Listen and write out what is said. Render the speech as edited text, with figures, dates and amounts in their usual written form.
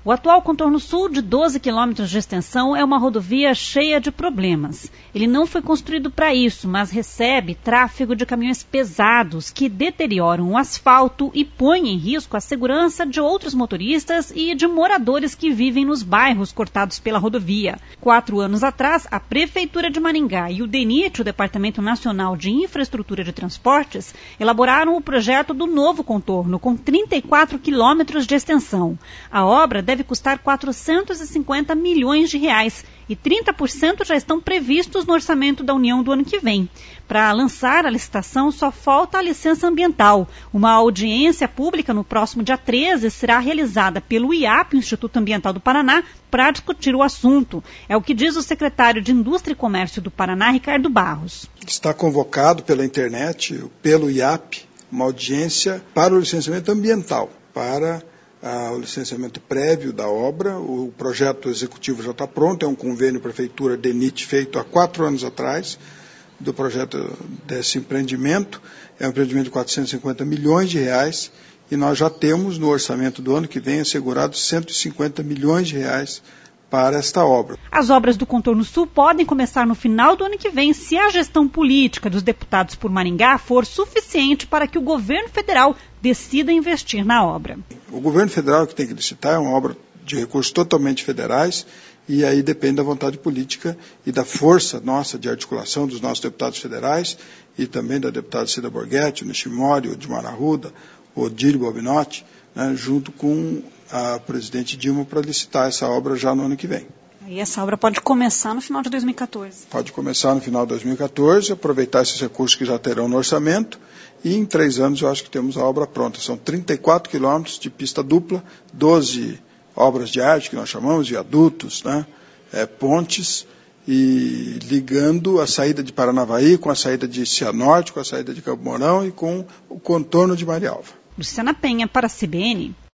O atual contorno sul, de 12 quilômetros de extensão, é uma rodovia cheia de problemas. Ele não foi construído para isso, mas recebe tráfego de caminhões pesados que deterioram o asfalto e põem em risco a segurança de outros motoristas e de moradores que vivem nos bairros cortados pela rodovia. 4 anos atrás, a Prefeitura de Maringá e o DENIT, o Departamento Nacional de Infraestrutura de Transportes, elaboraram o projeto do novo contorno, com 34 quilômetros de extensão. A obra deve custar 450 milhões de reais e 30% já estão previstos no orçamento da União do ano que vem. Para lançar a licitação, só falta a licença ambiental. Uma audiência pública no próximo dia 13 será realizada pelo IAP, o Instituto Ambiental do Paraná, para discutir o assunto. É o que diz o secretário de Indústria e Comércio do Paraná, Ricardo Barros. Está convocado pela internet, pelo IAP, uma audiência para o licenciamento ambiental, para o licenciamento prévio da obra. O projeto executivo já está pronto, é um convênio Prefeitura-DENIT feito há 4 anos atrás, do projeto desse empreendimento. É um empreendimento de 450 milhões de reais e nós já temos no orçamento do ano que vem assegurado 150 milhões de reais para esta obra. As obras do Contorno Sul podem começar no final do ano que vem, se a gestão política dos deputados por Maringá for suficiente para que o governo federal decida investir na obra. O governo federal que tem que licitar, é uma obra de recursos totalmente federais, e aí depende da vontade política e da força nossa de articulação dos nossos deputados federais e também da deputada Cida Borghetti, o Nishimori, o Dilma Arruda, o Odílio Bobinotti, né, junto com a presidente Dilma, para licitar essa obra já no ano que vem. E essa obra pode começar no final de 2014? Pode começar no final de 2014, aproveitar esses recursos que já terão no orçamento, e em 3 anos eu acho que temos a obra pronta. São 34 quilômetros de pista dupla, 12 obras de arte, que nós chamamos, viadutos, né, pontes, e ligando a saída de Paranavaí com a saída de Cianorte, com a saída de Campo Mourão e com o contorno de Marialva. Luciana Penha, para a CBN.